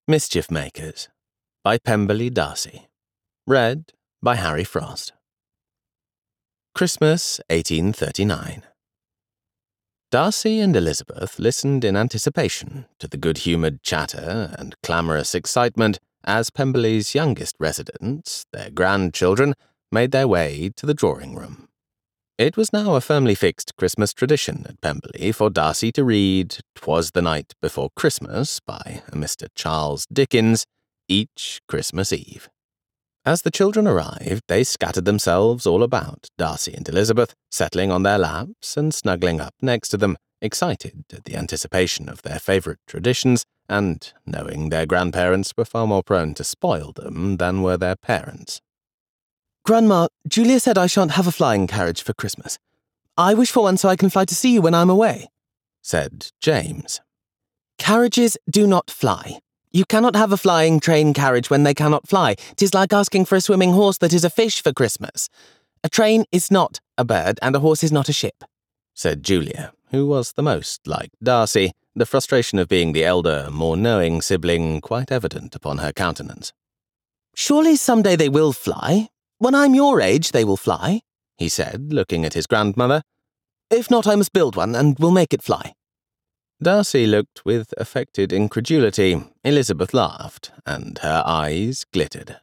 Mischief Makers by Pemberley Darcy. Read by Harry Frost. Christmas 1839. Darcy and Elizabeth listened in anticipation to the good-humoured chatter and clamorous excitement as Pemberley's youngest residents, their grandchildren, made their way to the drawing-room. It was now a firmly fixed Christmas tradition at Pemberley for Darcy to read "'Twas the Night Before Christmas" by a Mr. Charles Dickens each Christmas Eve. As the children arrived, they scattered themselves all about Darcy and Elizabeth, settling on their laps and snuggling up next to them, excited at the anticipation of their favourite traditions and knowing their grandparents were far more prone to spoil them than were their parents. "Grandma, Julia said I shan't have a flying carriage for Christmas. I wish for one so I can fly to see you when I'm away," said James. "Carriages do not fly. You cannot have a flying train carriage when they cannot fly. 'Tis like asking for a swimming horse that is a fish for Christmas. A train is not a bird, and a horse is not a ship," said Julia, who was the most like Darcy, the frustration of being the elder, more knowing sibling quite evident upon her countenance. "Surely some day they will fly. When I'm your age, they will fly," he said, looking at his grandmother. "If not, I must build one, and will make it fly." Darcy looked with affected incredulity. Elizabeth laughed, and her eyes glittered.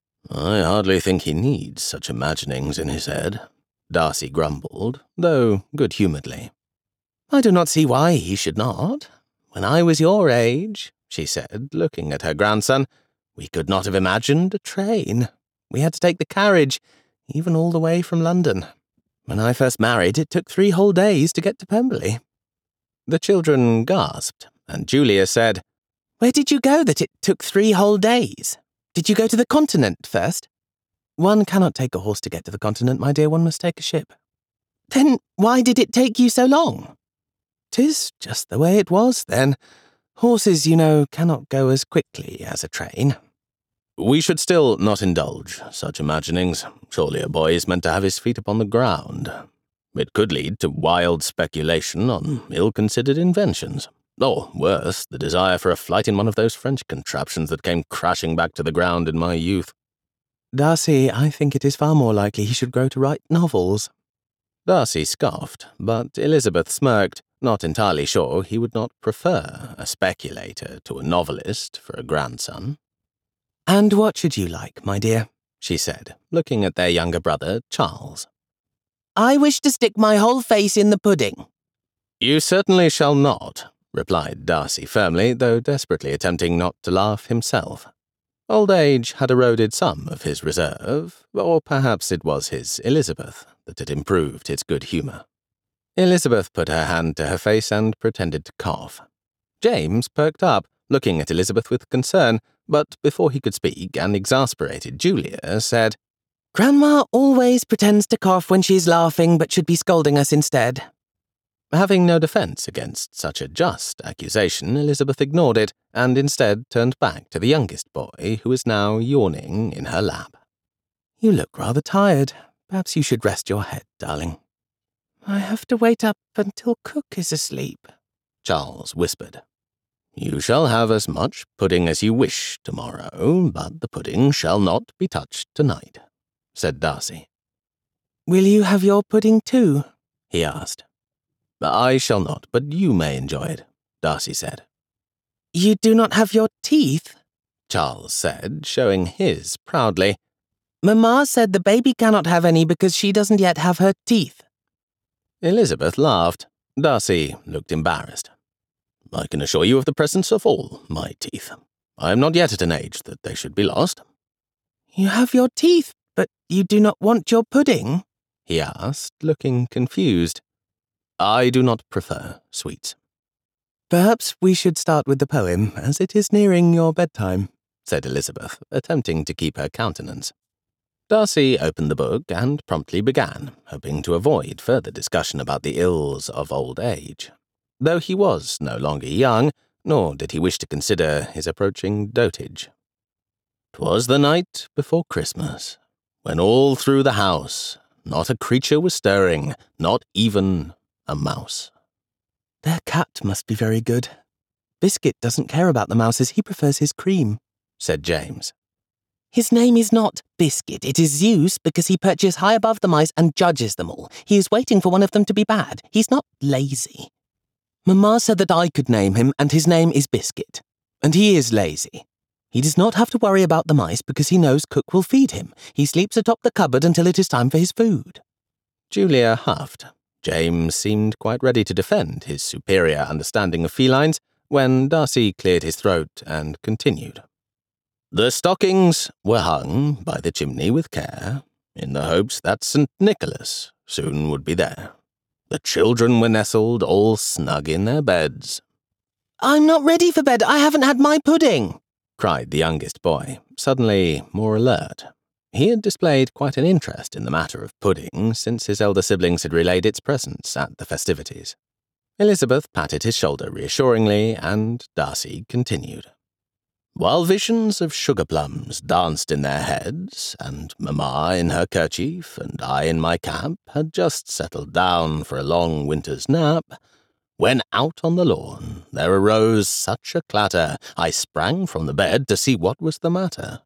"I hardly think he needs such imaginings in his head," Darcy grumbled, though good-humouredly. "I do not see why he should not. When I was your age," she said, looking at her grandson, "we could not have imagined a train. We had to take the carriage, even all the way from London. When I first married, it took 3 whole days to get to Pemberley." The children gasped, and Julia said, "Where did you go that it took 3 whole days? Did you go to the continent first?" "One cannot take a horse to get to the continent, my dear. One must take a ship." "Then why did it take you so long?" "'Tis just the way it was then. Horses, you know, cannot go as quickly as a train." "We should still not indulge such imaginings. Surely a boy is meant to have his feet upon the ground. It could lead to wild speculation on ill-considered inventions. Or, worse, the desire for a flight in one of those French contraptions that came crashing back to the ground in my youth." "Darcy, I think it is far more likely he should grow to write novels." Darcy scoffed, but Elizabeth smirked, not entirely sure he would not prefer a speculator to a novelist for a grandson. "And what should you like, my dear?" she said, looking at their younger brother, Charles. "I wish to stick my whole face in the pudding." "You certainly shall not," replied Darcy firmly, though desperately attempting not to laugh himself. Old age had eroded some of his reserve, or perhaps it was his Elizabeth that had improved his good humour. Elizabeth put her hand to her face and pretended to cough. James perked up, looking at Elizabeth with concern, but before he could speak, an exasperated Julia said, "Grandma always pretends to cough when she's laughing, but should be scolding us instead." Having no defence against such a just accusation, Elizabeth ignored it, and instead turned back to the youngest boy, who was now yawning in her lap. "You look rather tired. Perhaps you should rest your head, darling." "I have to wait up until Cook is asleep," Charles whispered. "You shall have as much pudding as you wish tomorrow, but the pudding shall not be touched tonight," said Darcy. "Will you have your pudding too?" he asked. "I shall not, but you may enjoy it," Darcy said. "You do not have your teeth?" Charles said, showing his proudly. "Mamma said the baby cannot have any because she doesn't yet have her teeth." Elizabeth laughed. Darcy looked embarrassed. "I can assure you of the presence of all my teeth. I am not yet at an age that they should be lost." "You have your teeth, but you do not want your pudding?" he asked, looking confused. "I do not prefer sweets." "Perhaps we should start with the poem, as it is nearing your bedtime," said Elizabeth, attempting to keep her countenance. Darcy opened the book and promptly began, hoping to avoid further discussion about the ills of old age. Though he was no longer young, nor did he wish to consider his approaching dotage. "'Twas the night before Christmas, when all through the house not a creature was stirring, not even a mouse." "Their cat must be very good," Biscuit doesn't care about the mouses, he prefers his cream, said James. His name is not Biscuit, it is Zeus, because he perches high above the mice and judges them all. He is waiting for one of them to be bad. He's not lazy. Mamma said that I could name him, and his name is Biscuit. And he is lazy. He does not have to worry about the mice because he knows Cook will feed him. He sleeps atop the cupboard until it is time for his food. Julia huffed. James seemed quite ready to defend his superior understanding of felines when Darcy cleared his throat and continued. The stockings were hung by the chimney with care, in the hopes that St. Nicholas soon would be there. The children were nestled all snug in their beds. I'm not ready for bed. I haven't had my pudding, cried the youngest boy, suddenly more alert. He had displayed quite an interest in the matter of pudding since his elder siblings had relayed its presence at the festivities. Elizabeth patted his shoulder reassuringly, and Darcy continued. While visions of sugar plums danced in their heads, and Mamma in her kerchief and I in my cap had just settled down for a long winter's nap, when out on the lawn there arose such a clatter, I sprang from the bed to see what was the matter.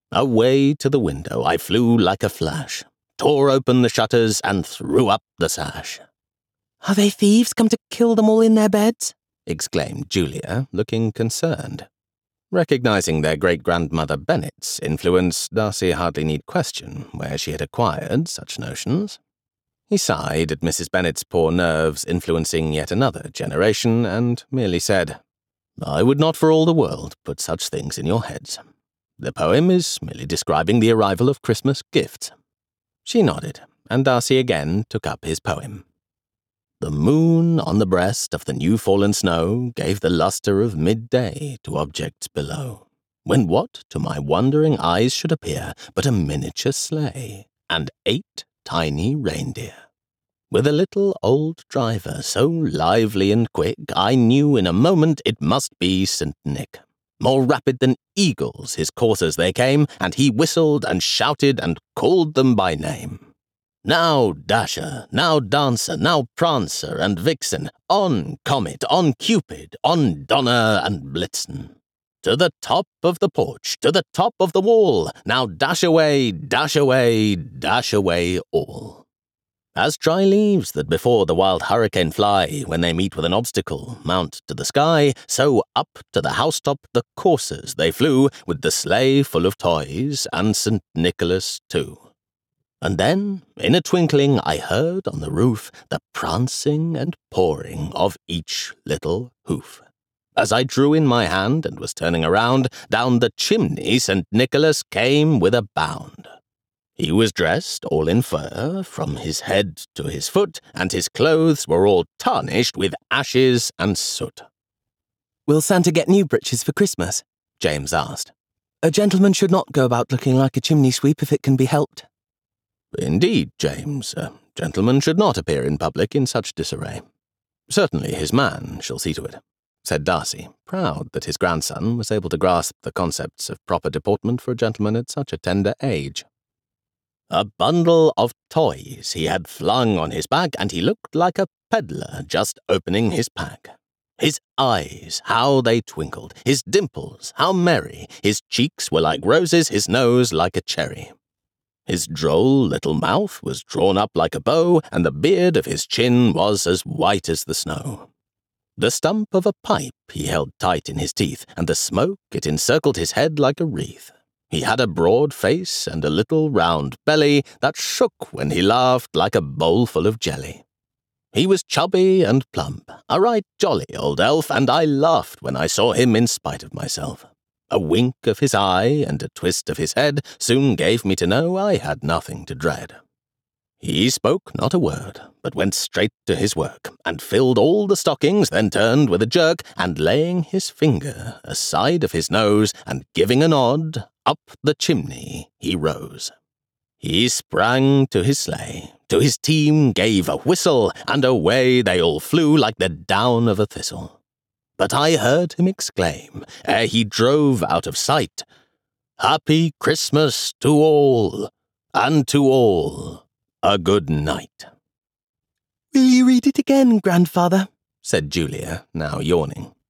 Away to the window I flew like a flash, tore open the shutters and threw up the sash. Are they thieves come to kill them all in their beds? Exclaimed Julia, looking concerned. Recognizing their great-grandmother Bennet's influence, Darcy hardly need question where she had acquired such notions. He sighed at Mrs. Bennet's poor nerves influencing yet another generation, and merely said, I would not for all the world put such things in your heads. The poem is merely describing the arrival of Christmas gifts. She nodded, and Darcy again took up his poem. The moon on the breast of the new-fallen snow gave the lustre of midday to objects below, when what to my wondering eyes should appear but a miniature sleigh and 8 tiny reindeer. With a little old driver so lively and quick, I knew in a moment it must be St. Nick. More rapid than eagles his coursers they came, and he whistled and shouted and called them by name. Now Dasher, now Dancer, now Prancer and Vixen, on Comet, on Cupid, on Donner and Blitzen. To the top of the porch, to the top of the wall, now dash away, dash away, dash away all. As dry leaves that before the wild hurricane fly, when they meet with an obstacle, mount to the sky, so up to the housetop the coursers they flew, with the sleigh full of toys, and St. Nicholas too. And then, in a twinkling, I heard on the roof the prancing and pawing of each little hoof. As I drew in my hand and was turning around, down the chimney St. Nicholas came with a bound. He was dressed all in fur, from his head to his foot, and his clothes were all tarnished with ashes and soot. Will Santa get new breeches for Christmas? James asked. A gentleman should not go about looking like a chimney sweep if it can be helped. Indeed, James, a gentleman should not appear in public in such disarray. Certainly his man shall see to it, said Darcy, proud that his grandson was able to grasp the concepts of proper deportment for a gentleman at such a tender age. A bundle of toys he had flung on his back, and he looked like a peddler just opening his pack. His eyes, how they twinkled, his dimples, how merry, his cheeks were like roses, his nose like a cherry. His droll little mouth was drawn up like a bow, and the beard of his chin was as white as the snow. The stump of a pipe he held tight in his teeth, and the smoke it encircled his head like a wreath. He had a broad face and a little round belly that shook when he laughed like a bowl full of jelly. He was chubby and plump, a right jolly old elf, and I laughed when I saw him in spite of myself. A wink of his eye and a twist of his head soon gave me to know I had nothing to dread. He spoke not a word, but went straight to his work, and filled all the stockings, then turned with a jerk, and laying his finger aside of his nose, and giving a nod, up the chimney he rose. He sprang to his sleigh, to his team gave a whistle, and away they all flew like the down of a thistle. But I heard him exclaim, ere he drove out of sight, Happy Christmas to all, and to all a good night. Will you read it again, grandfather? Said Julia, now yawning.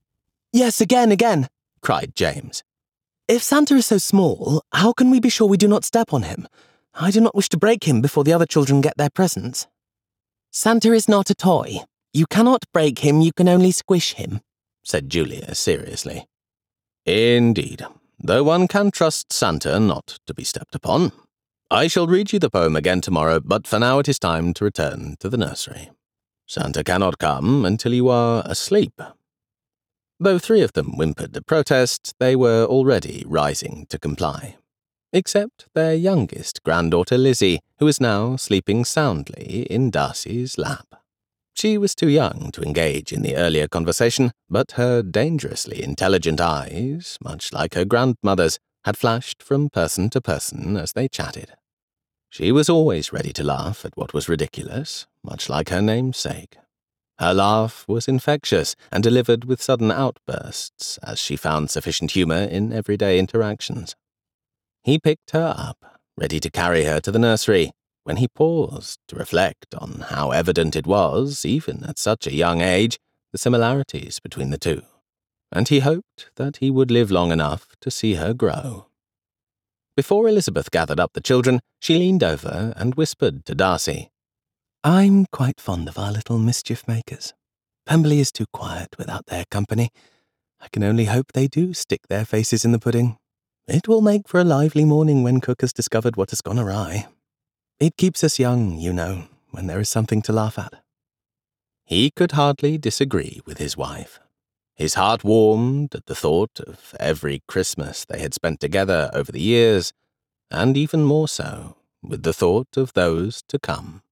Yes, again, cried James. If Santa is so small, how can we be sure we do not step on him? I do not wish to break him before the other children get their presents. Santa is not a toy. You cannot break him, you can only squish him, said Julia seriously. Indeed, though one can trust Santa not to be stepped upon. I shall read you the poem again tomorrow, but for now it is time to return to the nursery. Santa cannot come until you are asleep. Though 3 of them whimpered a protest, they were already rising to comply. Except their youngest granddaughter Lizzie, who was now sleeping soundly in Darcy's lap. She was too young to engage in the earlier conversation, but her dangerously intelligent eyes, much like her grandmother's, had flashed from person to person as they chatted. She was always ready to laugh at what was ridiculous, much like her namesake. Her laugh was infectious and delivered with sudden outbursts as she found sufficient humor in everyday interactions. He picked her up, ready to carry her to the nursery, when he paused to reflect on how evident it was, even at such a young age, the similarities between the two, and he hoped that he would live long enough to see her grow. Before Elizabeth gathered up the children, she leaned over and whispered to Darcy, I'm quite fond of our little mischief-makers. Pemberley is too quiet without their company. I can only hope they do stick their faces in the pudding. It will make for a lively morning when Cook has discovered what has gone awry. It keeps us young, you know, when there is something to laugh at. He could hardly disagree with his wife. His heart warmed at the thought of every Christmas they had spent together over the years, and even more so with the thought of those to come.